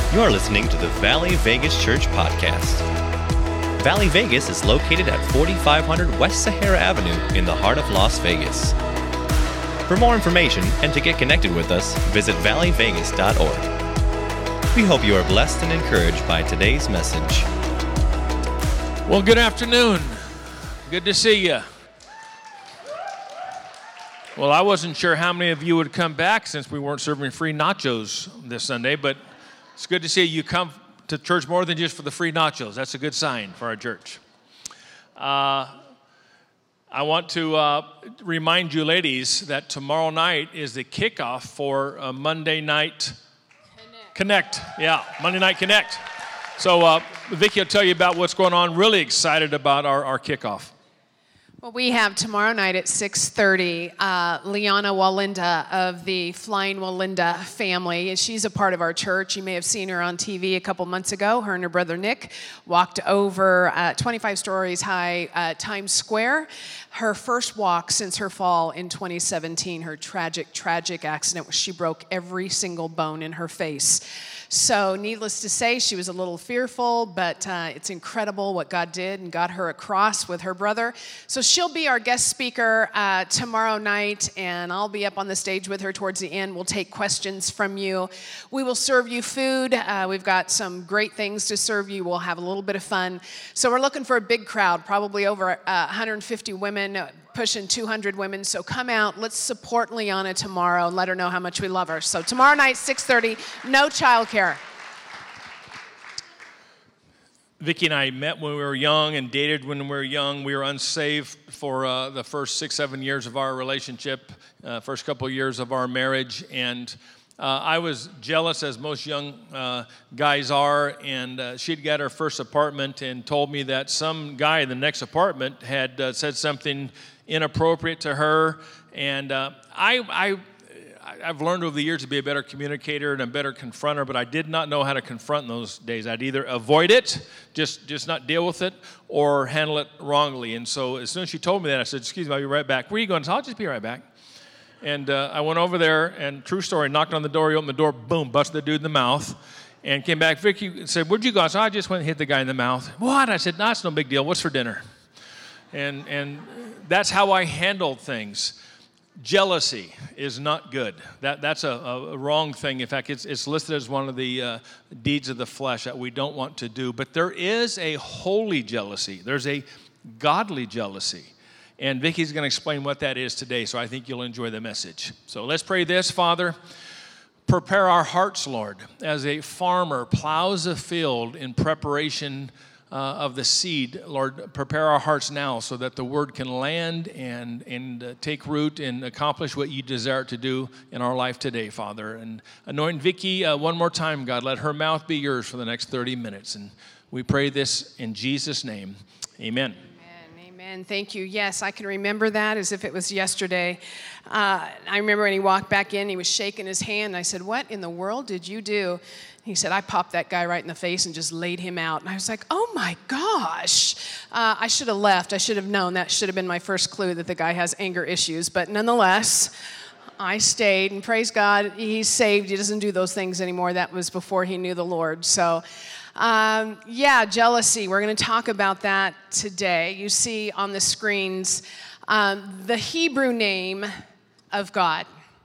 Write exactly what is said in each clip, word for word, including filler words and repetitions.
You're listening to the Valley Vegas Church Podcast. Valley Vegas is located at forty-five hundred West Sahara Avenue in the heart of Las Vegas. For more information and to get connected with us, visit valley vegas dot org. We hope you are blessed and encouraged by today's message. Well, good afternoon. Good to see you. Well, I wasn't sure how many of you would come back since we weren't serving free nachos this Sunday, but it's good to see you come to church more than just for the free nachos. That's a good sign for our church. Uh, I want to uh, remind you ladies that tomorrow night is the kickoff for uh, Monday Night Connect. Connect. Yeah, Monday Night Connect. So uh, Vicki will tell you about what's going on. Really excited about our, our kickoff. Well, we have tomorrow night at six thirty, uh, Liana Walinda of the Flying Walinda family. She's a part of our church. You may have seen her on T V a couple months ago. Her and her brother Nick walked over uh, twenty-five stories high uh, Times Square. Her first walk since her fall in twenty seventeen, her tragic, tragic accident where she broke every single bone in her face. So needless to say, she was a little fearful, but uh, it's incredible what God did and got her across with her brother. So she'll be our guest speaker uh, tomorrow night, and I'll be up on the stage with her towards the end. We'll take questions from you. We will serve you food. Uh, we've got some great things to serve you. We'll have a little bit of fun. So we're looking for a big crowd, probably over uh, one hundred fifty women, pushing two hundred women. So come out. Let's support Liana tomorrow and let her know how much we love her. So tomorrow night, six thirty, no childcare. Vicki and I met when we were young and dated when we were young. We were unsaved for uh, the first six, seven years of our relationship, uh, first couple of years of our marriage. And uh, I was jealous, as most young uh, guys are, and uh, she'd got her first apartment and told me that some guy in the next apartment had uh, said something inappropriate to her. And uh, I... I I've learned over the years to be a better communicator and a better confronter, but I did not know how to confront in those days. I'd either avoid it, just, just not deal with it, or handle it wrongly. And so as soon as she told me that, I said, excuse me, I'll be right back. Where are you going? I said, I'll just be right back. And uh, I went over there, and true story, knocked on the door, he opened the door, boom, busted the dude in the mouth, and came back. Vicki said, where'd you go? I said, I just went and hit the guy in the mouth. What? I said, no, it's no big deal. What's for dinner? And, and that's how I handled things. Jealousy is not good. That, that's a, a wrong thing. In fact, it's, it's listed as one of the uh, deeds of the flesh that we don't want to do. But there is a holy jealousy. There's a godly jealousy. And Vicki's going to explain what that is today, so I think you'll enjoy the message. So let's pray this. Father, prepare our hearts, Lord, as a farmer plows a field in preparation Uh, of the seed. Lord, prepare our hearts now so that the word can land and, and uh, take root and accomplish what you desire to do in our life today, Father. And anoint Vicki uh, one more time, God. Let her mouth be yours for the next thirty minutes. And we pray this in Jesus' name. Amen. Amen. Thank you. Yes, I can remember that as if it was yesterday. Uh, I remember when he walked back in, he was shaking his hand. And I said, what in the world did you do? He said, I popped that guy right in the face and just laid him out. And I was like, oh my gosh. Uh, I should have left. I should have known. That should have been my first clue that the guy has anger issues. But nonetheless, I stayed. And praise God, he's saved. He doesn't do those things anymore. That was before he knew the Lord. So, um, yeah, jealousy. We're going to talk about that today. You see on the screens um, the Hebrew name of God,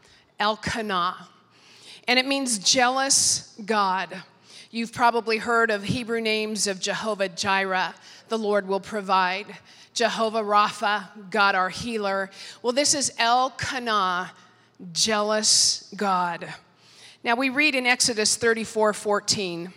Elkanah. And it means jealous God. You've probably heard of Hebrew names of Jehovah Jireh, the Lord will provide. Jehovah Rapha, God our healer. Well, this is Elkanah, jealous God. Now we read in Exodus thirty-four fourteen,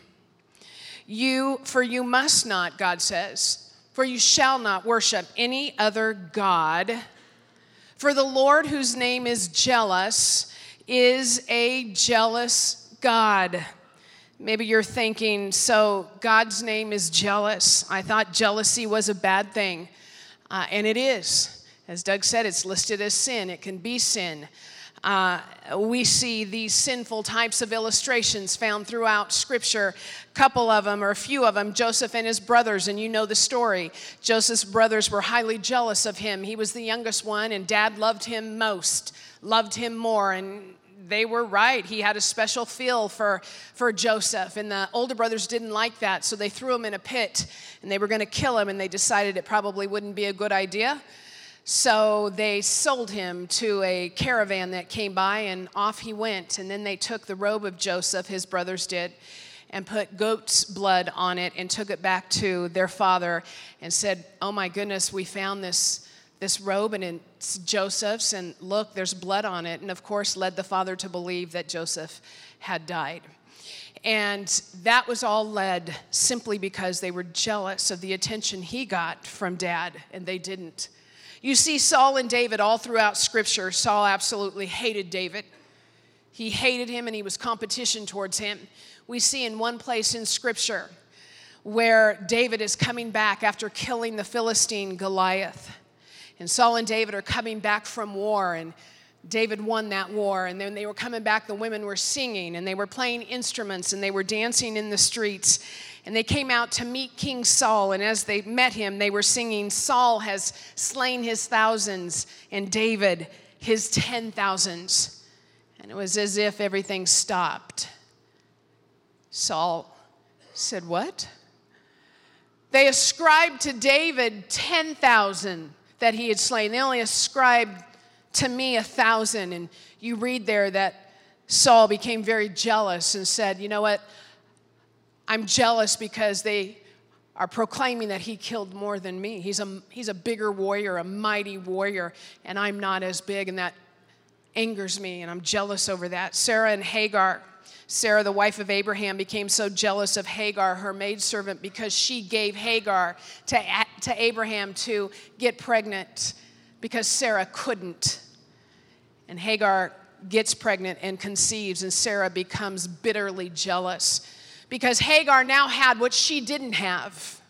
you, for you must not, God says, for you shall not worship any other God. For the Lord, whose name is jealous, is a jealous God. Maybe you're thinking, so God's name is jealous. I thought jealousy was a bad thing. Uh, and it is. As Doug said, it's listed as sin. It can be sin. Uh, we see these sinful types of illustrations found throughout Scripture. A couple of them, or a few of them, Joseph and his brothers, and you know the story. Joseph's brothers were highly jealous of him. He was the youngest one, and Dad loved him most, loved him more, and they were right. He had a special feel for, for Joseph, and the older brothers didn't like that, so they threw him in a pit, and they were going to kill him, and they decided it probably wouldn't be a good idea. So they sold him to a caravan that came by, and off he went. And then they took the robe of Joseph, his brothers did, and put goat's blood on it and took it back to their father and said, oh my goodness, we found this, this robe and it's Joseph's, and look, there's blood on it. And of course led the father to believe that Joseph had died. And that was all led simply because they were jealous of the attention he got from dad, and they didn't. You see Saul and David all throughout Scripture. Saul absolutely hated David. He hated him and he was competition towards him. We see in one place in Scripture where David is coming back after killing the Philistine Goliath. And Saul and David are coming back from war, and David won that war. And then they were coming back, the women were singing and they were playing instruments and they were dancing in the streets. And they came out to meet King Saul, and as they met him, they were singing, Saul has slain his thousands, and David his ten thousands. And it was as if everything stopped. Saul said, what? They ascribed to David ten thousand that he had slain. They only ascribed to me a thousand. And you read there that Saul became very jealous and said, you know what? I'm jealous because they are proclaiming that he killed more than me. He's a, he's a bigger warrior, a mighty warrior, and I'm not as big, and that angers me, and I'm jealous over that. Sarah and Hagar, Sarah, the wife of Abraham, became so jealous of Hagar, her maidservant, because she gave Hagar to, to Abraham to get pregnant because Sarah couldn't. And Hagar gets pregnant and conceives, and Sarah becomes bitterly jealous because Hagar now had what she didn't have.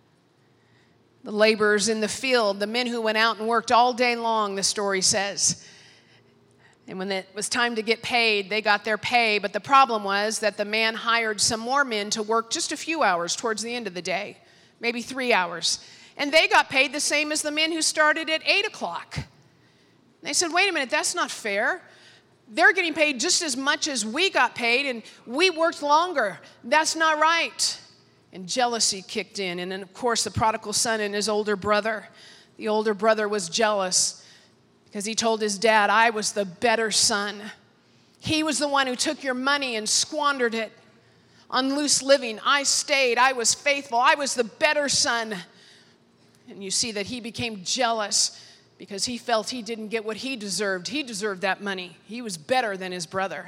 The laborers in the field, the men who went out and worked all day long, the story says. And when it was time to get paid, they got their pay. But the problem was that the man hired some more men to work just a few hours towards the end of the day, maybe three hours. And they got paid the same as the men who started at eight o'clock. They said, wait a minute, that's not fair. They're getting paid just as much as we got paid, and we worked longer. That's not right. And jealousy kicked in. And then, of course, the prodigal son and his older brother. The older brother was jealous because he told his dad, I was the better son. He was the one who took your money and squandered it on loose living. I stayed. I was faithful. I was the better son. And you see that he became jealous because he felt he didn't get what he deserved. He deserved that money. He was better than his brother.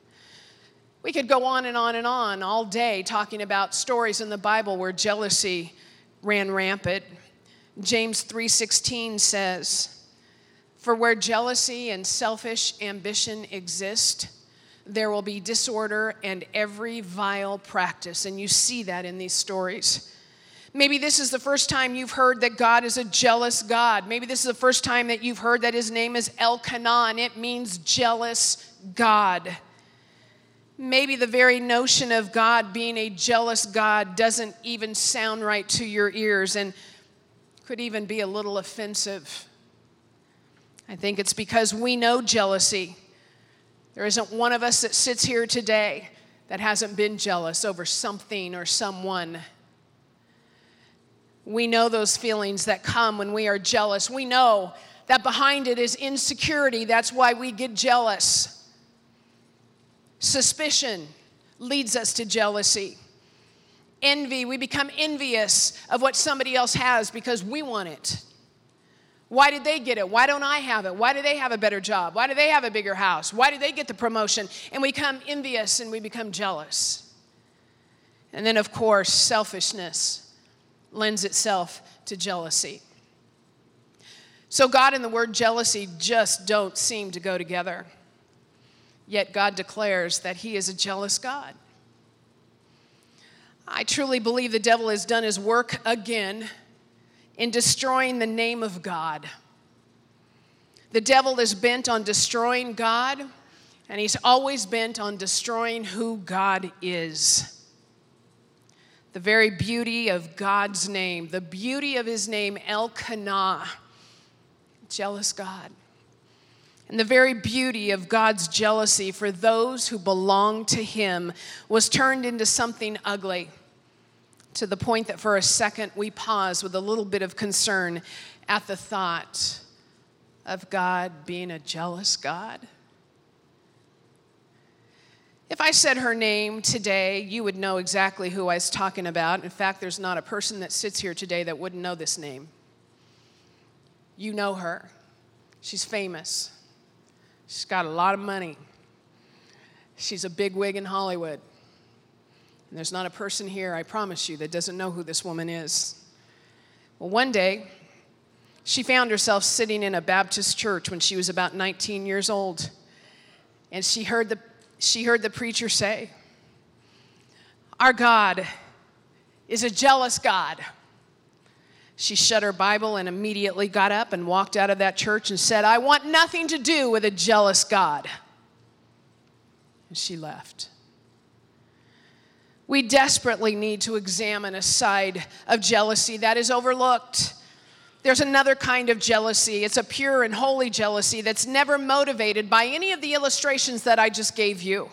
We could go on and on and on all day talking about stories in the Bible where jealousy ran rampant. James three sixteen says, for where jealousy and selfish ambition exist, there will be disorder and every vile practice. And you see that in these stories. Maybe this is the first time you've heard that God is a jealous God. Maybe this is the first time that you've heard that his name is Elkanah. It means jealous God. Maybe the very notion of God being a jealous God doesn't even sound right to your ears and could even be a little offensive. I think it's because we know jealousy. There isn't one of us that sits here today that hasn't been jealous over something or someone. We know those feelings that come when we are jealous. We know that behind it is insecurity. That's why we get jealous. Suspicion leads us to jealousy. Envy, we become envious of what somebody else has because we want it. Why did they get it? Why don't I have it? Why do they have a better job? Why do they have a bigger house? Why did they get the promotion? And we become envious and we become jealous. And then, of course, selfishness lends itself to jealousy. So God and the word jealousy just don't seem to go together. Yet God declares that he is a jealous God. I truly believe the devil has done his work again in destroying the name of God. The devil is bent on destroying God, and he's always bent on destroying who God is. The very beauty of God's name, the beauty of his name, Elkanah, jealous God. And the very beauty of God's jealousy for those who belong to him was turned into something ugly, to the point that for a second we pause with a little bit of concern at the thought of God being a jealous God. If I said her name today, you would know exactly who I was talking about. In fact, there's not a person that sits here today that wouldn't know this name. You know her. She's famous. She's got a lot of money. She's a bigwig in Hollywood. And there's not a person here, I promise you, that doesn't know who this woman is. Well, one day, she found herself sitting in a Baptist church when she was about nineteen years old. And she heard the, she heard the preacher say, "Our God is a jealous God." She shut her Bible and immediately got up and walked out of that church and said, "I want nothing to do with a jealous God." And she left. We desperately need to examine a side of jealousy that is overlooked. There's another kind of jealousy. It's a pure and holy jealousy that's never motivated by any of the illustrations that I just gave you.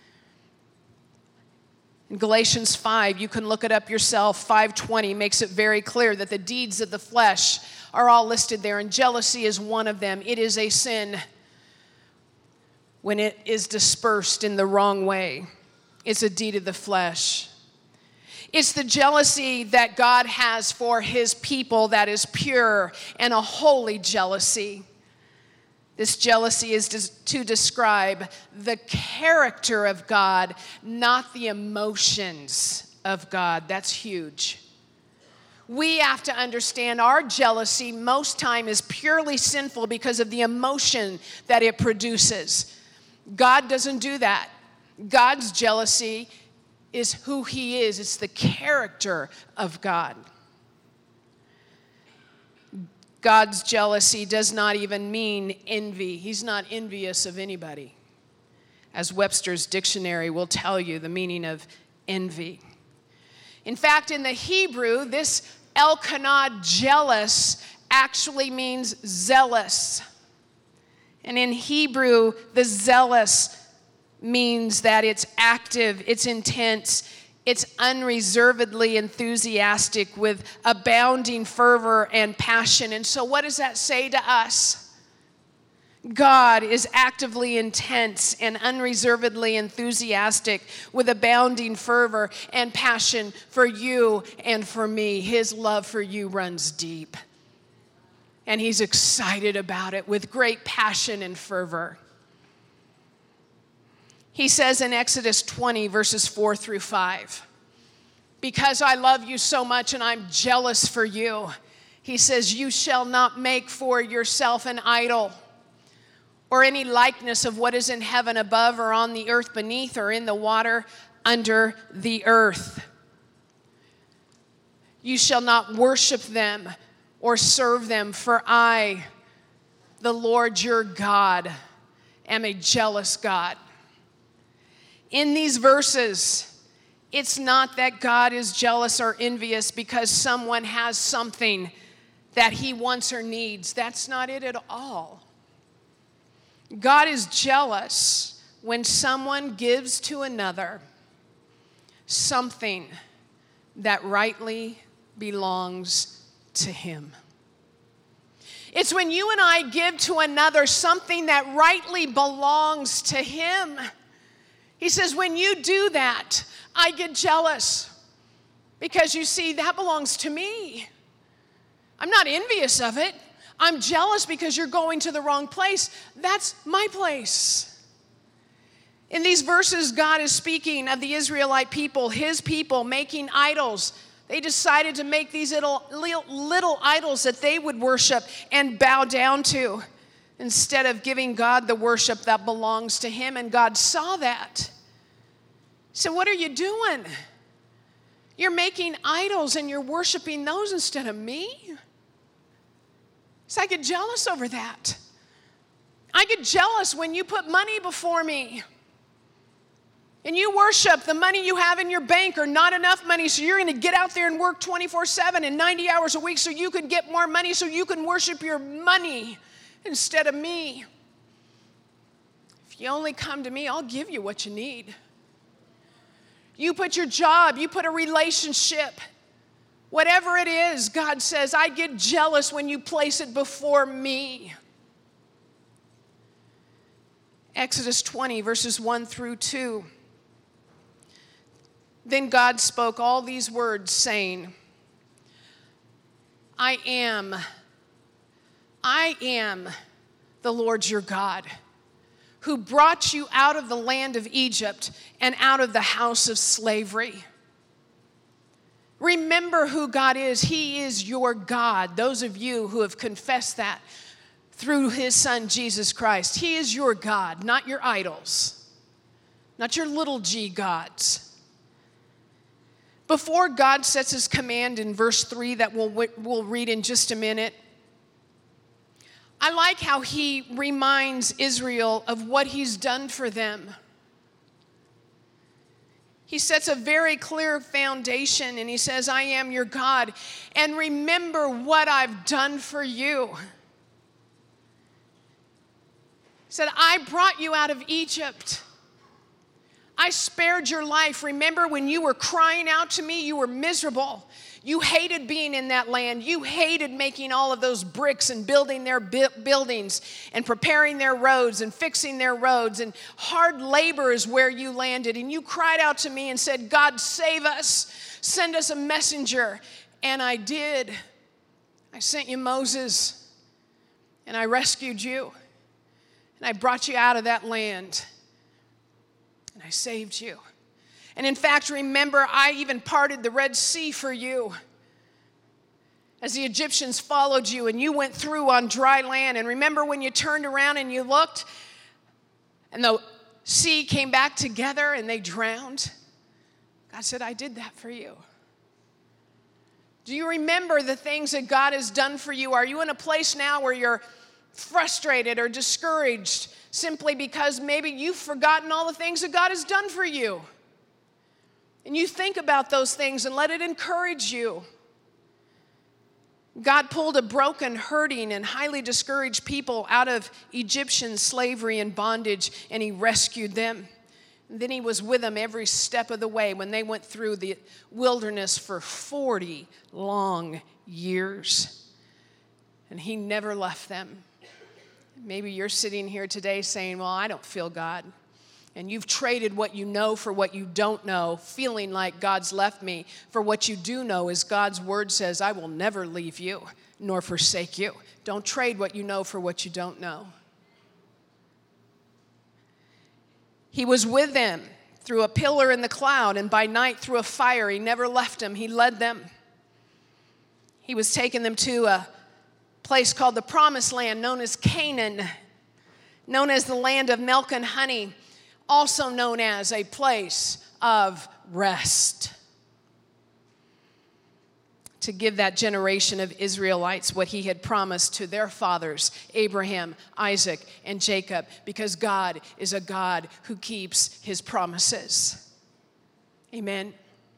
In Galatians five, you can look it up yourself, five twenty makes it very clear that the deeds of the flesh are all listed there, and jealousy is one of them. It is a sin when it is dispersed in the wrong way. It's a deed of the flesh. It's the jealousy that God has for his people that is pure and a holy jealousy. This jealousy is to describe the character of God, not the emotions of God. That's huge. We have to understand our jealousy most time is purely sinful because of the emotion that it produces. God doesn't do that. God's jealousy is who he is. It's the character of God. God's jealousy does not even mean envy. He's not envious of anybody. As Webster's dictionary will tell you the meaning of envy. In fact, in the Hebrew, this Elkanah, jealous, actually means zealous. And in Hebrew, the zealous means that it's active, it's intense, it's unreservedly enthusiastic with abounding fervor and passion. And so what does that say to us? God is actively intense and unreservedly enthusiastic with abounding fervor and passion for you and for me. His love for you runs deep. And he's excited about it with great passion and fervor. He says in Exodus twenty, verses four through five, "Because I love you so much and I'm jealous for you," he says, "you shall not make for yourself an idol or any likeness of what is in heaven above or on the earth beneath or in the water under the earth. You shall not worship them or serve them, for I, the Lord your God, am a jealous God." In these verses, it's not that God is jealous or envious because someone has something that he wants or needs. That's not it at all. God is jealous when someone gives to another something that rightly belongs to him. It's when you and I give to another something that rightly belongs to him. He says, when you do that, I get jealous because you see, that belongs to me. I'm not envious of it. I'm jealous because you're going to the wrong place. That's my place. In these verses, God is speaking of the Israelite people, his people making idols. They decided to make these little, little, little idols that they would worship and bow down to, instead of giving God the worship that belongs to him. And God saw that. So what are you doing? You're making idols and you're worshiping those instead of me? So I get jealous over that. I get jealous when you put money before me. And you worship the money you have in your bank or not enough money, so you're going to get out there and work twenty-four seven and ninety hours a week so you can get more money, so you can worship your money instead of me. If you only come to me, I'll give you what you need. You put your job, you put a relationship, whatever it is, God says, I get jealous when you place it before me. Exodus twenty, verses one through two. Then God spoke all these words, saying, I am, I am the Lord your God, who brought you out of the land of Egypt and out of the house of slavery. Remember who God is. He is your God. Those of you who have confessed that through his son, Jesus Christ. He is your God, not your idols, not your little g gods. Before God sets his command in verse three that we'll, we'll read in just a minute, I like how he reminds Israel of what he's done for them. He sets a very clear foundation and he says, I am your God, and remember what I've done for you. He said, I brought you out of Egypt. I spared your life. Remember when you were crying out to me, you were miserable. You hated being in that land. You hated making all of those bricks and building their bu- buildings and preparing their roads and fixing their roads. And hard labor is where you landed. And you cried out to me and said, God, save us. Send us a messenger. And I did. I sent you Moses. And I rescued you. And I brought you out of that land. And I saved you. And in fact, remember, I even parted the Red Sea for you. As the Egyptians followed you and you went through on dry land. And remember when you turned around and you looked and the sea came back together and they drowned? God said, I did that for you. Do you remember the things that God has done for you? Are you in a place now where you're frustrated or discouraged simply because maybe you've forgotten all the things that God has done for you? And you think about those things and let it encourage you. God pulled a broken, hurting, and highly discouraged people out of Egyptian slavery and bondage, and he rescued them. And then he was with them every step of the way when they went through the wilderness for forty long years. And he never left them. Maybe you're sitting here today saying, well, I don't feel God. And you've traded what you know for what you don't know, feeling like God's left me. For what you do know is God's word says, I will never leave you nor forsake you. Don't trade what you know for what you don't know. He was with them through a pillar in the cloud, and by night through a fire. He never left them. He led them. He was taking them to a place called the Promised Land, known as Canaan, known as the land of milk and honey, also known as a place of rest. To give that generation of Israelites what he had promised to their fathers, Abraham, Isaac, and Jacob, because God is a God who keeps his promises. Amen.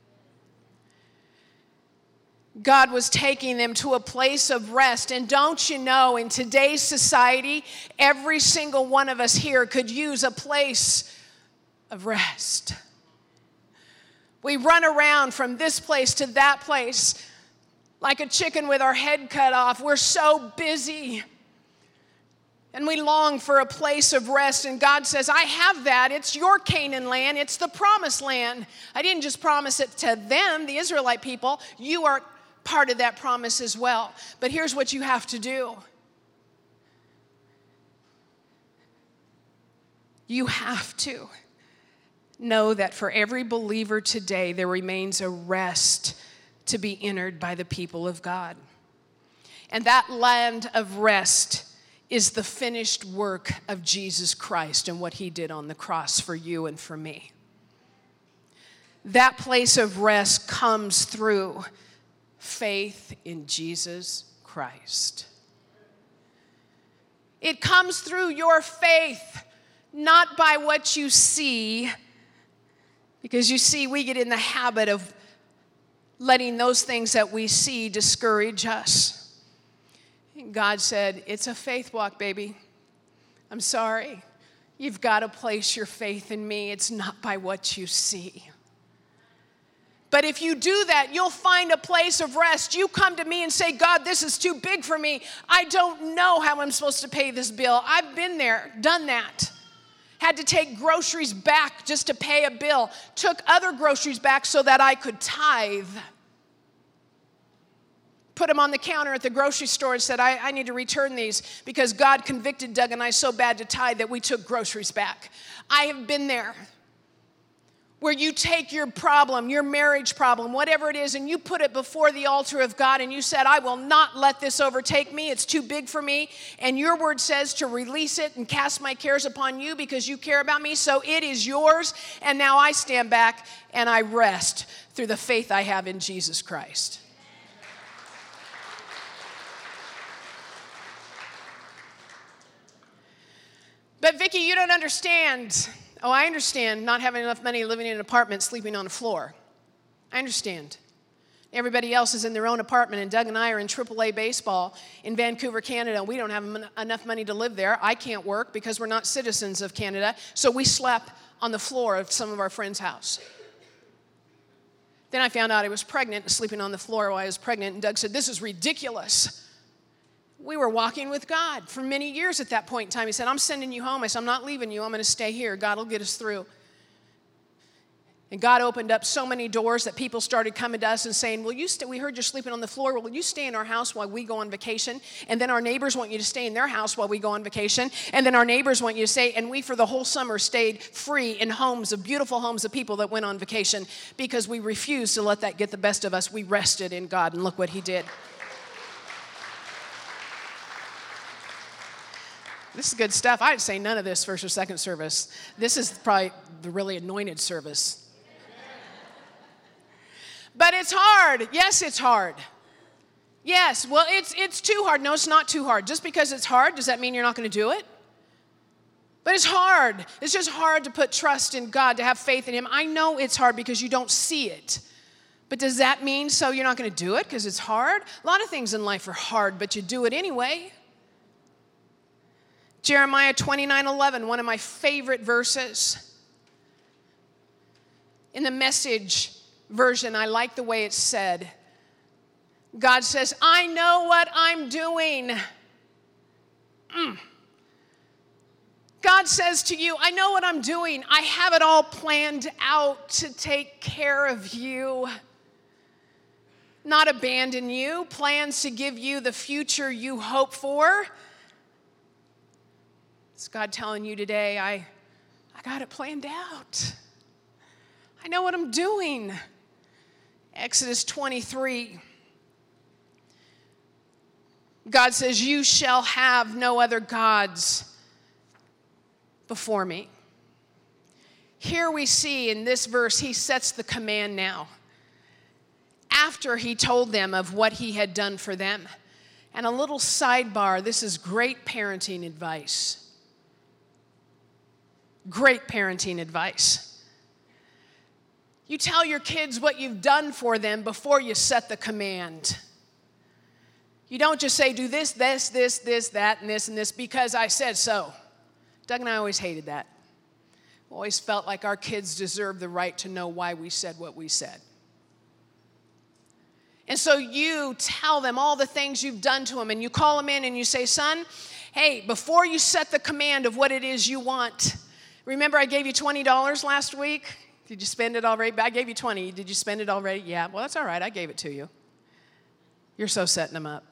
God was taking them to a place of rest. And don't you know, in today's society, every single one of us here could use a place of rest. We run around from this place to that place like a chicken with our head cut off. We're so busy. And we long for a place of rest. And God says, I have that. It's your Canaan land. It's the promised land. I didn't just promise it to them, the Israelite people. You are part of that promise as well. But here's what you have to do. You have to know that for every believer today, there remains a rest to be entered by the people of God. And that land of rest is the finished work of Jesus Christ and what he did on the cross for you and for me. That place of rest comes through faith in Jesus Christ. It comes through your faith, not by what you see, because you see, we get in the habit of letting those things that we see discourage us. And God said, it's a faith walk, baby. I'm sorry. You've got to place your faith in me. It's not by what you see. But if you do that, you'll find a place of rest. You come to me and say, God, this is too big for me. I don't know how I'm supposed to pay this bill. I've been there, done that. Had to take groceries back just to pay a bill. Took other groceries back so that I could tithe. Put them on the counter at the grocery store and said, I, I need to return these because God convicted Doug and I so bad to tithe that we took groceries back. I have been there. Where you take your problem, your marriage problem, whatever it is, and you put it before the altar of God and you said, I will not let this overtake me. It's too big for me. And your word says to release it and cast my cares upon you because you care about me. So it is yours. And now I stand back and I rest through the faith I have in Jesus Christ. But Vicki, you don't understand. Oh, I understand not having enough money, living in an apartment, sleeping on the floor. I understand. Everybody else is in their own apartment, and Doug and I are in triple A baseball in Vancouver, Canada. We don't have enough money to live there. I can't work because we're not citizens of Canada, so we slept on the floor of some of our friends' house. Then I found out I was pregnant and sleeping on the floor while I was pregnant, and Doug said, this is ridiculous. We were walking with God for many years at that point in time. He said, I'm sending you home. I said, I'm not leaving you. I'm going to stay here. God will get us through. And God opened up so many doors that people started coming to us and saying, well, you st- we heard you're sleeping on the floor. Will you stay in our house while we go on vacation? And then our neighbors want you to stay in their house while we go on vacation. And then our neighbors want you to stay. And we, for the whole summer, stayed free in homes, of beautiful homes of people that went on vacation because we refused to let that get the best of us. We rested in God, and look what he did. This is good stuff. I'd say none of this first or second service. This is probably the really anointed service. But it's hard. Yes, it's hard. Yes, well, it's it's too hard. No, it's not too hard. Just because it's hard, does that mean you're not going to do it? But it's hard. It's just hard to put trust in God, to have faith in him. I know it's hard because you don't see it. But does that mean so you're not going to do it because it's hard? A lot of things in life are hard, but you do it anyway. Jeremiah twenty-nine eleven, one of my favorite verses. In the Message version, I like the way it's said. God says, I know what I'm doing. Mm. God says to you, I know what I'm doing. I have it all planned out to take care of you. Not abandon you, plans to give you the future you hope for. It's God telling you today, I, I got it planned out. I know what I'm doing. Exodus twenty-three. God says, you shall have no other gods before me. Here we see in this verse, he sets the command now. After he told them of what he had done for them. And a little sidebar, this is great parenting advice. Great parenting advice. You tell your kids what you've done for them before you set the command. You don't just say, do this, this, this, this, that, and this, and this, because I said so. Doug and I always hated that. We always felt like our kids deserved the right to know why we said what we said. And so you tell them all the things you've done to them, and you call them in and you say, son, hey, before you set the command of what it is you want, remember I gave you twenty dollars last week? Did you spend it already? I gave you twenty. Did you spend it already? Yeah, well, that's all right. I gave it to you. You're so setting them up.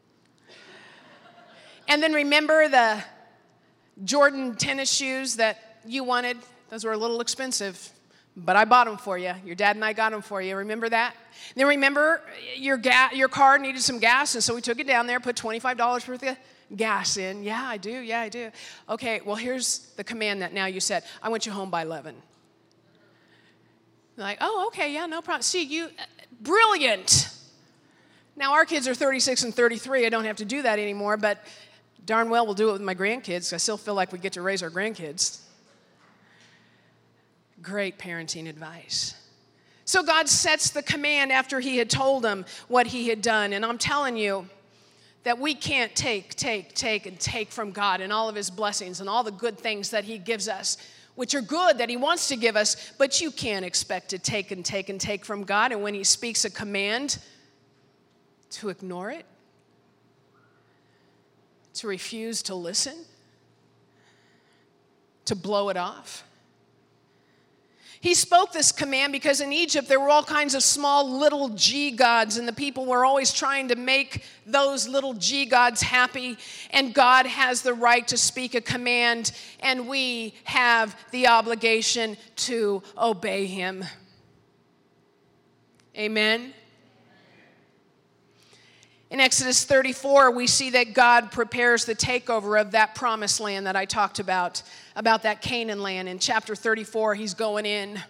And then remember the Jordan tennis shoes that you wanted? Those were a little expensive, but I bought them for you. Your dad and I got them for you. Remember that? Then remember your ga- your car needed some gas, and so we took it down there, put twenty-five dollars worth of gas in. Yeah, I do. Yeah, I do. Okay, well, here's the command that now you said. I want you home by eleven. Like, oh, okay, yeah, no problem. See, you, brilliant. Now, our kids are thirty-six and thirty-three. I don't have to do that anymore, but darn well we'll do it with my grandkids. I still feel like we get to raise our grandkids. Great parenting advice. So God sets the command after he had told them what he had done. And I'm telling you, that we can't take, take, take, and take from God and all of his blessings and all the good things that he gives us, which are good that he wants to give us, but you can't expect to take and take and take from God. And when he speaks a command, to ignore it, to refuse to listen, to blow it off. He spoke this command because in Egypt there were all kinds of small little G gods, and the people were always trying to make those little G gods happy. And God has the right to speak a command, and we have the obligation to obey him. Amen. In Exodus thirty-four, we see that God prepares the takeover of that promised land that I talked about, about that Canaan land. In chapter thirty-four, he's going in. And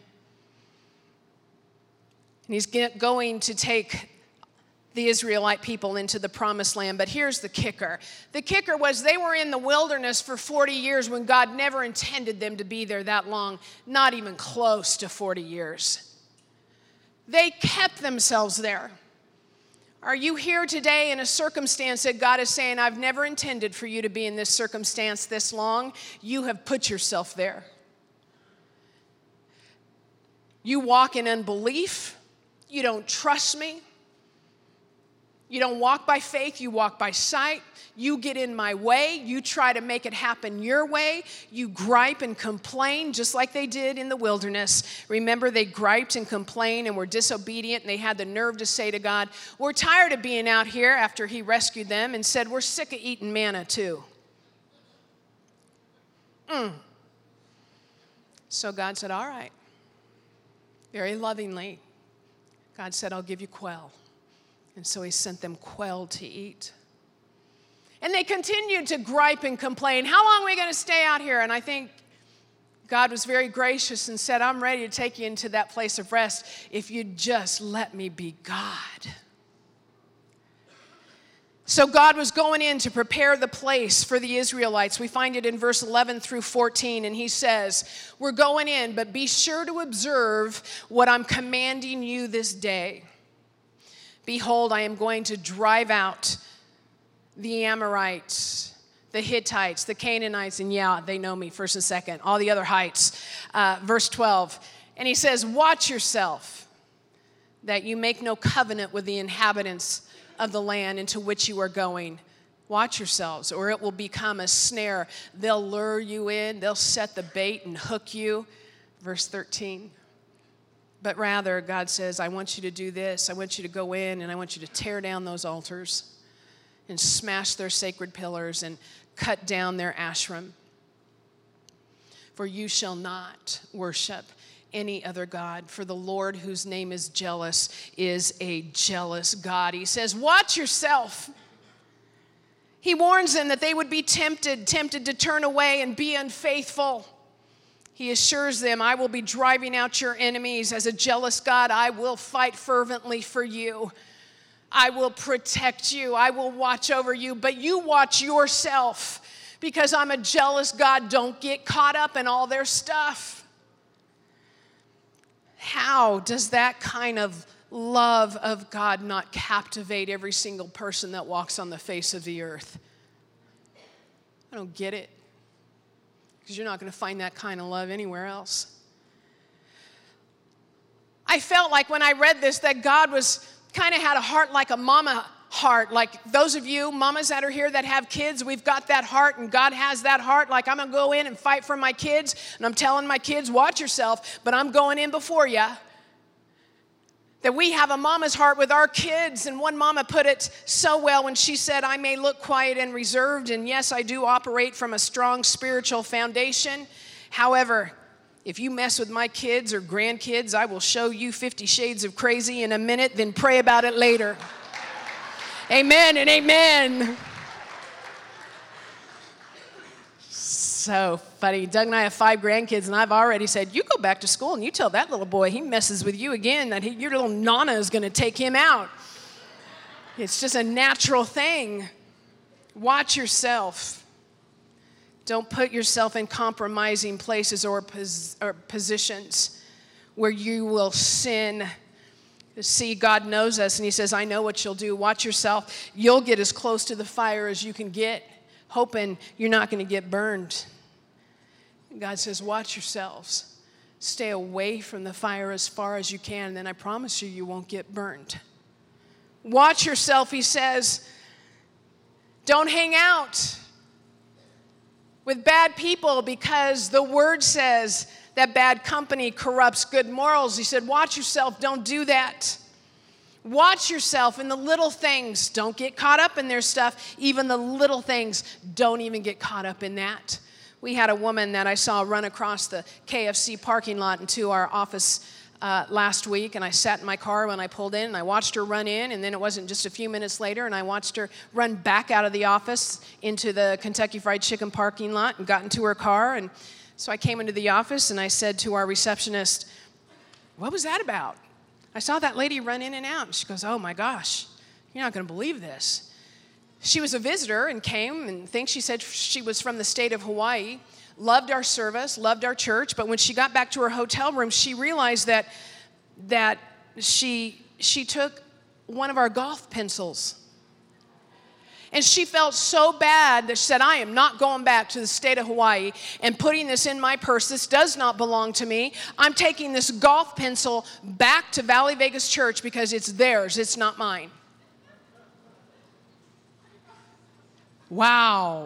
he's going to take the Israelite people into the promised land. But here's the kicker. The kicker was they were in the wilderness for forty years when God never intended them to be there that long, not even close to forty years. They kept themselves there. Are you here today in a circumstance that God is saying, I've never intended for you to be in this circumstance this long? You have put yourself there. You walk in unbelief. You don't trust me. You don't walk by faith. You walk by sight. You get in my way. You try to make it happen your way. You gripe and complain just like they did in the wilderness. Remember, they griped and complained and were disobedient, and they had the nerve to say to God, we're tired of being out here, after he rescued them, and said, we're sick of eating manna too. Mm. So God said, all right. Very lovingly, God said, I'll give you quail. And so he sent them quail to eat. And they continued to gripe and complain. How long are we going to stay out here? And I think God was very gracious and said, I'm ready to take you into that place of rest if you just let me be God. So God was going in to prepare the place for the Israelites. We find it in verse eleven through fourteen, and he says, we're going in, but be sure to observe what I'm commanding you this day. Behold, I am going to drive out the Amorites, the Hittites, the Canaanites, and yeah, they know me, first and second, all the other heights. Uh, verse twelve, and he says, watch yourself that you make no covenant with the inhabitants of the land into which you are going. Watch yourselves, or it will become a snare. They'll lure you in, they'll set the bait and hook you. Verse thirteen. But rather, God says, I want you to do this. I want you to go in, and I want you to tear down those altars and smash their sacred pillars and cut down their Asherim. For you shall not worship any other God, for the Lord, whose name is jealous, is a jealous God. He says, watch yourself. He warns them that they would be tempted, tempted to turn away and be unfaithful. He assures them, I will be driving out your enemies. As a jealous God, I will fight fervently for you. I will protect you. I will watch over you. But you watch yourself, because I'm a jealous God. Don't get caught up in all their stuff. How does that kind of love of God not captivate every single person that walks on the face of the earth? I don't get it. Because you're not going to find that kind of love anywhere else. I felt like when I read this that God was kind of had a heart like a mama heart. Like those of you mamas that are here that have kids, we've got that heart, and God has that heart. Like, I'm going to go in and fight for my kids, and I'm telling my kids, watch yourself, but I'm going in before you. That we have a mama's heart with our kids. And one mama put it so well when she said, I may look quiet and reserved, and yes, I do operate from a strong spiritual foundation. However, if you mess with my kids or grandkids, I will show you fifty shades of crazy in a minute, then pray about it later. Amen and amen. So funny. Doug and I have five grandkids, and I've already said, you go back to school and you tell that little boy he messes with you again that he, your little nana is going to take him out. It's just a natural thing. Watch yourself. Don't put yourself in compromising places or, pos- or positions where you will sin See, God knows us, and he says, I know what you'll do. Watch yourself. You'll get as close to the fire as you can get, hoping you're not going to get burned. And God says, watch yourselves. Stay away from the fire as far as you can, and then I promise you, you won't get burned. Watch yourself, he says. Don't hang out with bad people, because the word says that bad company corrupts good morals. He said, watch yourself. Don't do that. Watch yourself in the little things. Don't get caught up in their stuff. Even the little things, don't even get caught up in that. We had a woman that I saw run across the K F C parking lot into our office uh, last week, and I sat in my car when I pulled in, and I watched her run in, and then it wasn't just a few minutes later, and I watched her run back out of the office into the Kentucky Fried Chicken parking lot and got into her car. And so I came into the office, and I said to our receptionist, what was that about? I saw that lady run in and out. And she goes, oh my gosh, you're not going to believe this. She was a visitor and came, and thinks she said she was from the state of Hawaii, loved our service, loved our church, but when she got back to her hotel room, she realized that, that she, she took one of our golf pencils. And she felt so bad that she said, I am not going back to the state of Hawaii and putting this in my purse. This does not belong to me. I'm taking this golf pencil back to Valley Vegas Church because it's theirs. It's not mine. Wow.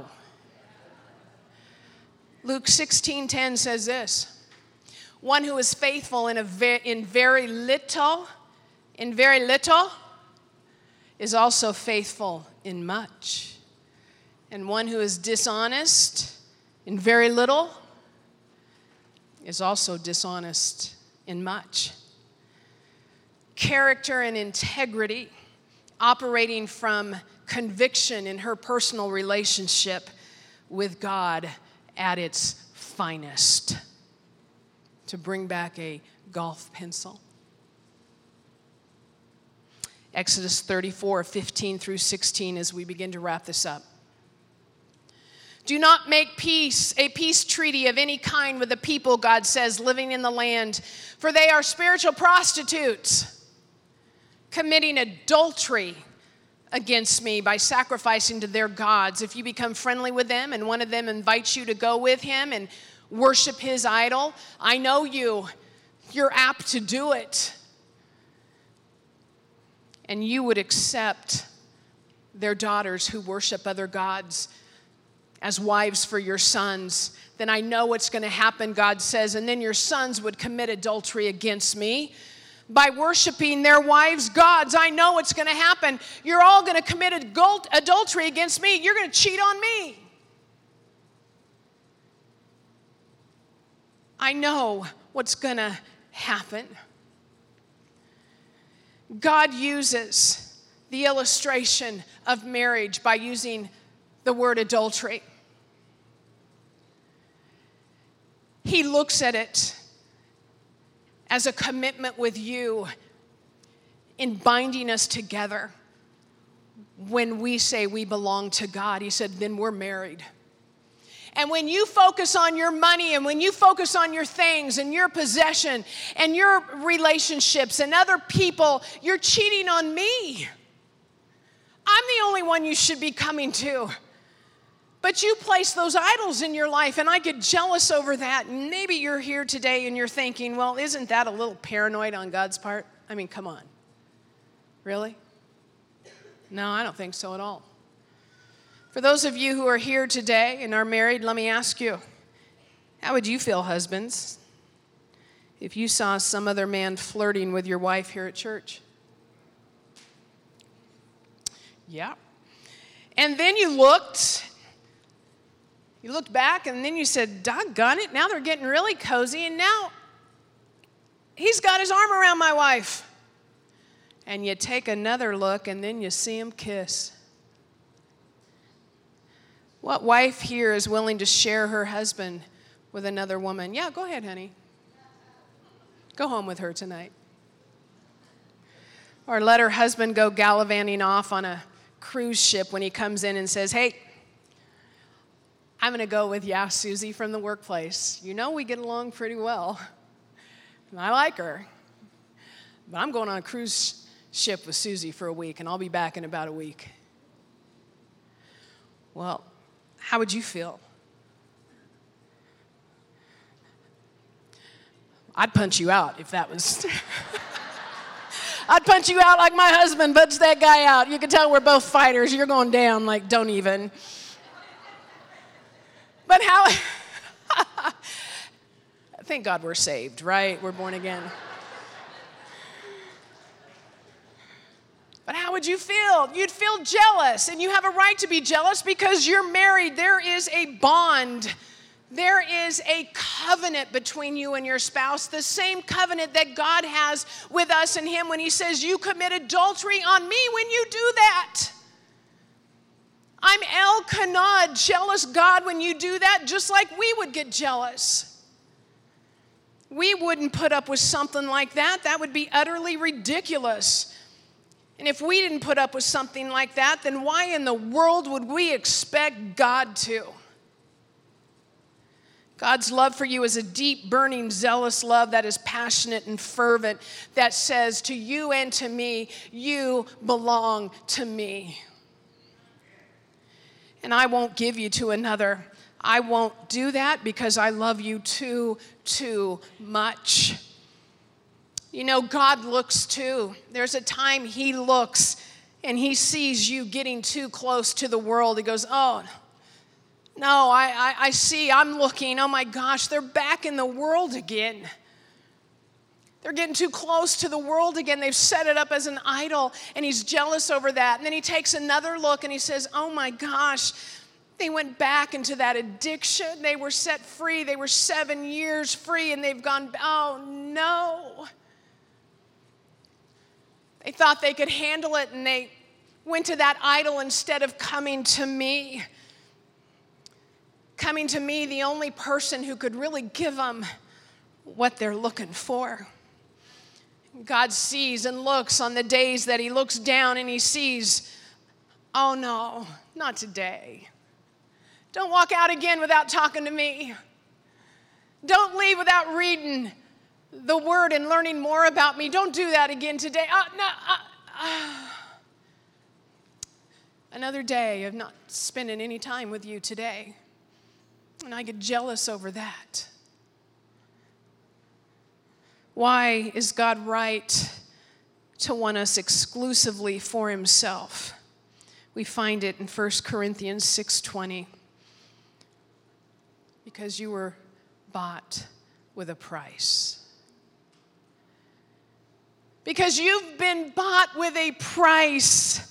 Luke sixteen ten says this. One who is faithful in, a ve- in very little, in very little, is also faithful in much. And one who is dishonest in very little is also dishonest in much. Character and integrity, operating from conviction in her personal relationship with God at its finest. To bring back a golf pencil. Exodus thirty-four, fifteen through sixteen, as we begin to wrap this up. Do not make peace, a peace treaty of any kind with the people, God says, living in the land, for they are spiritual prostitutes, committing adultery against me by sacrificing to their gods. If you become friendly with them and one of them invites you to go with him and worship his idol, I know you, you're apt to do it. And you would accept their daughters who worship other gods as wives for your sons, then I know what's going to happen, God says, and then your sons would commit adultery against me by worshiping their wives' gods. I know what's going to happen. You're all going to commit adultery against me. You're going to cheat on me. I know what's going to happen. God uses the illustration of marriage by using the word adultery. He looks at it as a commitment with you in binding us together. When we say we belong to God, he said, then we're married. And when you focus on your money and when you focus on your things and your possession and your relationships and other people, you're cheating on me. I'm the only one you should be coming to. But you place those idols in your life, and I get jealous over that. And maybe you're here today and you're thinking, well, isn't that a little paranoid on God's part? I mean, come on. Really? No, I don't think so at all. For those of you who are here today and are married, let me ask you, how would you feel, husbands, if you saw some other man flirting with your wife here at church? Yeah. And then you looked, you looked back, and then you said, doggone it, now they're getting really cozy, and now he's got his arm around my wife. And you take another look, and then you see him kiss. What wife here is willing to share her husband with another woman? Yeah, go ahead, honey. Go home with her tonight. Or let her husband go gallivanting off on a cruise ship when he comes in and says, hey, I'm going to go with, yeah, Susie from the workplace. You know we get along pretty well. And I like her. but I'm going on a cruise ship with Susie for a week, and I'll be back in about a week. Well, how would you feel? I'd punch you out if that was... I'd punch you out like my husband punched that guy out. You can tell we're both fighters. You're going down like, don't even. But how... Thank God we're saved, right? We're born again. But how would you feel? You'd feel jealous, and you have a right to be jealous because you're married. There is a bond. There is a covenant between you and your spouse, the same covenant that God has with us and him when he says, you commit adultery on me when you do that. I'm Elkanah, jealous God when you do that, just like we would get jealous. We wouldn't put up with something like that. That would be utterly ridiculous. And if we didn't put up with something like that, then why in the world would we expect God to? God's love for you is a deep, burning, zealous love that is passionate and fervent, that says to you and to me, you belong to me. And I won't give you to another. I won't do that because I love you too, too much. You know, God looks too. There's a time he looks and he sees you getting too close to the world. He goes, oh, no, I, I, I see, I'm looking, oh my gosh, they're back in the world again. They're getting too close to the world again. They've set it up as an idol, and he's jealous over that. And then he takes another look and he says, oh my gosh, they went back into that addiction. They were set free. They were seven years free, and they've gone, oh no. They thought they could handle it, and they went to that idol instead of coming to me. Coming to me, the only person who could really give them what they're looking for. God sees and looks on the days that he looks down and he sees, oh no, not today. Don't walk out again without talking to me. Don't leave without reading the word and learning more about me. Don't do that again today. Uh, no, uh, uh. Another day of not spending any time with you today. And I get jealous over that. Why is God right to want us exclusively for himself? We find it in First Corinthians six twenty. Because you were bought with a price. Because you've been bought with a price.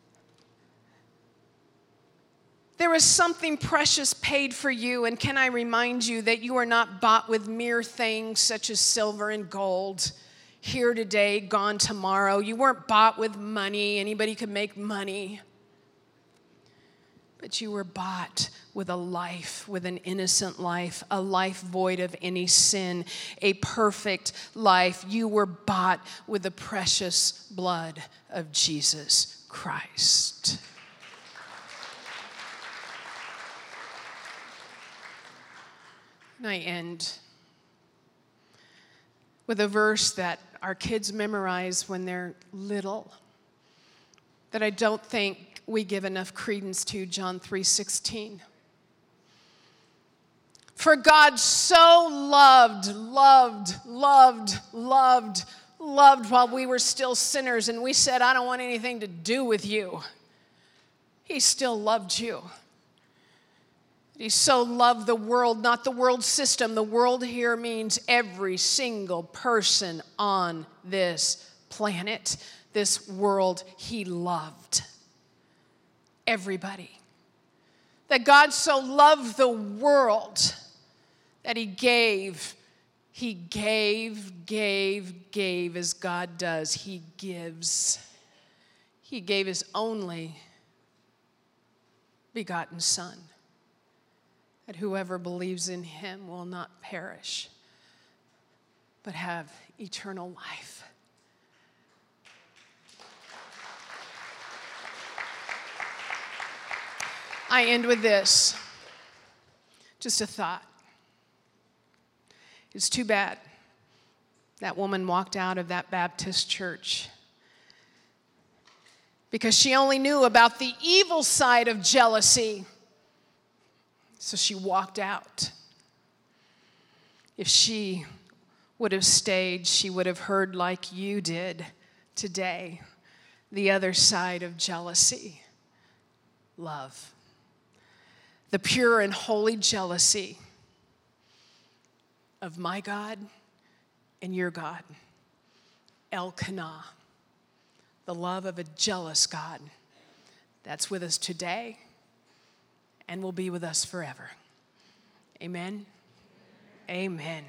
There is something precious paid for you, and can I remind you that you are not bought with mere things such as silver and gold, here today, gone tomorrow. You weren't bought with money. Anybody could make money. But you were bought with a life, with an innocent life, a life void of any sin, a perfect life. You were bought with the precious blood of Jesus Christ. And I end with a verse that our kids memorize when they're little, that I don't think we give enough credence to, John three sixteen. For God so loved, loved, loved, loved, loved while we were still sinners, and we said, I don't want anything to do with you. He still loved you. He so loved the world, not the world system. The world here means every single person on this planet, this world, he loved. Everybody. That God so loved the world that he gave, he gave, gave, gave as God does. He gives. He gave his only begotten Son, that whoever believes in him will not perish, but have eternal life. I end with this, just a thought. It's too bad that woman walked out of that Baptist church because she only knew about the evil side of jealousy. So she walked out. If she would have stayed, she would have heard, like you did today, the other side of jealousy, love. The pure and holy jealousy of my God and your God, Elkanah, the love of a jealous God that's with us today and will be with us forever. Amen. Amen.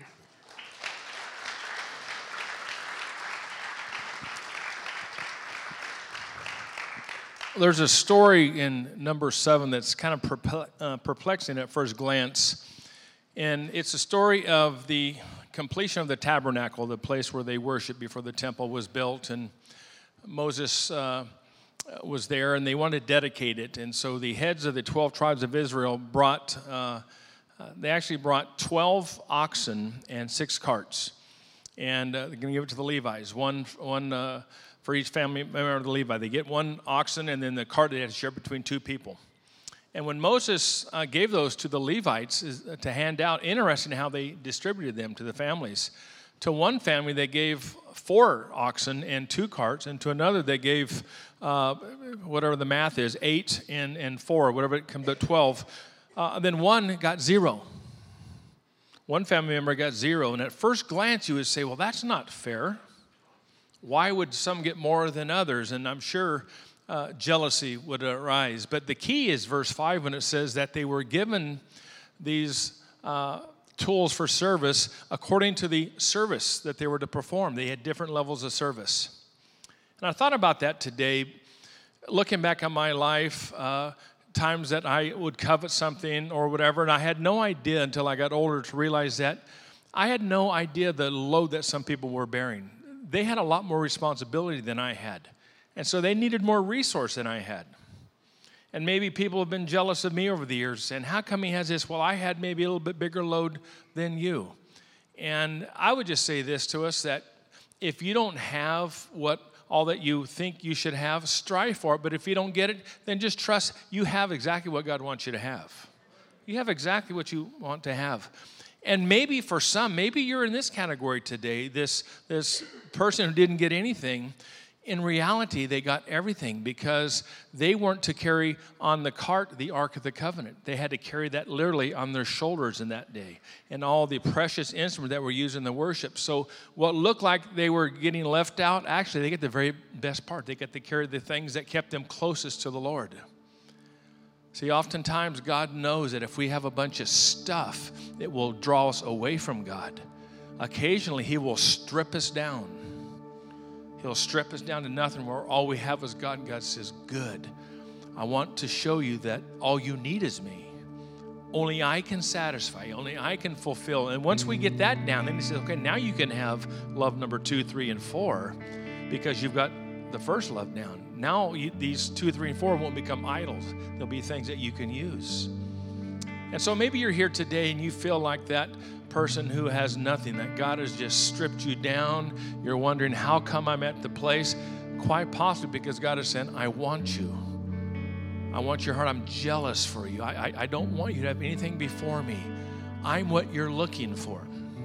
There's a story in number seven that's kind of perplexing at first glance. And it's a story of the completion of the tabernacle, the place where they worshiped before the temple was built. And Moses uh, was there, and they wanted to dedicate it. And so the heads of the twelve tribes of Israel brought, uh, uh, they actually brought twelve oxen and six carts. And uh, they're going to give it to the Levites, one, one uh, for each family member of the Levi. They get one oxen, and then the cart they had to share between two people. And when Moses uh, gave those to the Levites is, uh, to hand out, interesting how they distributed them to the families. To one family, they gave four oxen and two carts, and to another, they gave, uh, whatever the math is, eight and, and four, whatever it comes to twelve. Uh, then one got zero. One family member got zero, and at first glance, you would say, well, that's not fair. Why would some get more than others? And I'm sure uh, jealousy would arise. But the key is verse five when it says that they were given these uh, tools for service according to the service that they were to perform. They had different levels of service. And I thought about that today, looking back on my life, uh, times that I would covet something or whatever, and I had no idea until I got older to realize that I had no idea the load that some people were bearing. They had a lot more responsibility than I had. And so they needed more resource than I had. And maybe people have been jealous of me over the years. And how come he has this? Well, I had maybe a little bit bigger load than you. And I would just say this to us, that if you don't have what all that you think you should have, strive for it. But if you don't get it, then just trust you have exactly what God wants you to have. You have exactly what you want to have. And maybe for some, maybe you're in this category today, this, this person who didn't get anything. In reality, they got everything because they weren't to carry on the cart the Ark of the Covenant. They had to carry that literally on their shoulders in that day, and all the precious instruments that were used in the worship. So what looked like they were getting left out, actually they get the very best part. They get to carry the things that kept them closest to the Lord. See, oftentimes God knows that if we have a bunch of stuff, it will draw us away from God. Occasionally, He will strip us down. He'll strip us down to nothing where all we have is God, and God says, good. I want to show you that all you need is me. Only I can satisfy. Only I can fulfill. And once we get that down, then He says, okay, now you can have love number two, three, and four because you've got the first love down. Now you, these two, three, and four won't become idols. They'll be things that you can use. And so maybe you're here today and you feel like that person who has nothing, that God has just stripped you down. You're wondering, how come I'm at the place? Quite possibly because God is saying, I want you. I want your heart. I'm jealous for you. I, I, I don't want you to have anything before me. I'm what you're looking for.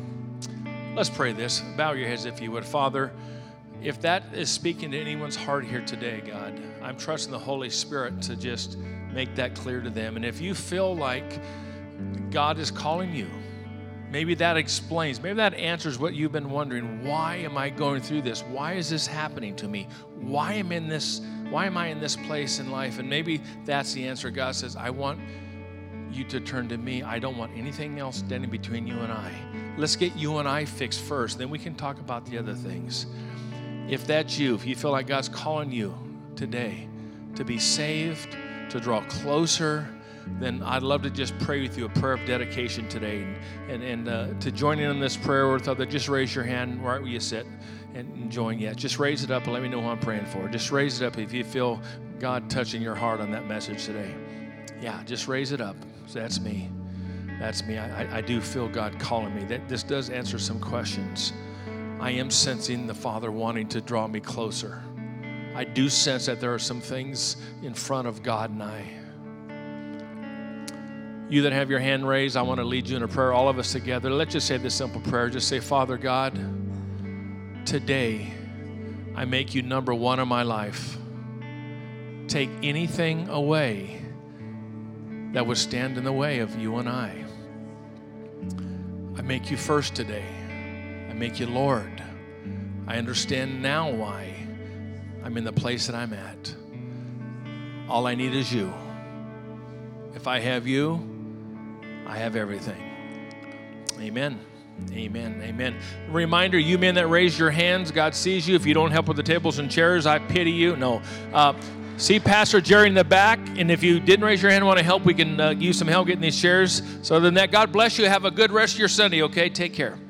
Let's pray this. Bow your heads if you would. Father, if that is speaking to anyone's heart here today, God, I'm trusting the Holy Spirit to just make that clear to them. And if you feel like God is calling you, maybe that explains, maybe that answers what you've been wondering. Why am I going through this? Why is this happening to me? Why am in this, why am I in this place in life? And maybe that's the answer. God says, I want you to turn to me. I don't want anything else standing between you and I. Let's get you and I fixed first. Then we can talk about the other things. If that's you, if you feel like God's calling you today to be saved, to draw closer, then I'd love to just pray with you a prayer of dedication today. And, and, and uh, to join in on this prayer with others, just raise your hand right where you sit and join. Yeah, just raise it up and let me know who I'm praying for. Just raise it up if you feel God touching your heart on that message today. Yeah, just raise it up. So that's me. That's me. I, I do feel God calling me. That this does answer some questions. I am sensing the Father wanting to draw me closer. I do sense that there are some things in front of God and I. You that have your hand raised, I want to lead you in a prayer, all of us together. Let's just say this simple prayer. Just say, Father God, today I make you number one in my life. Take anything away that would stand in the way of you and I. I make you first today. I make you Lord. I understand now why I'm in the place that I'm at. All I need is you. If I have you, I have everything. Amen. Amen. Amen. Reminder, you men that raise your hands, God sees you. If you don't help with the tables and chairs, I pity you. No. Uh, see Pastor Jerry in the back. And if you didn't raise your hand and want to help, we can uh, use some help getting these chairs. So other than that, God bless you. Have a good rest of your Sunday, okay? Take care.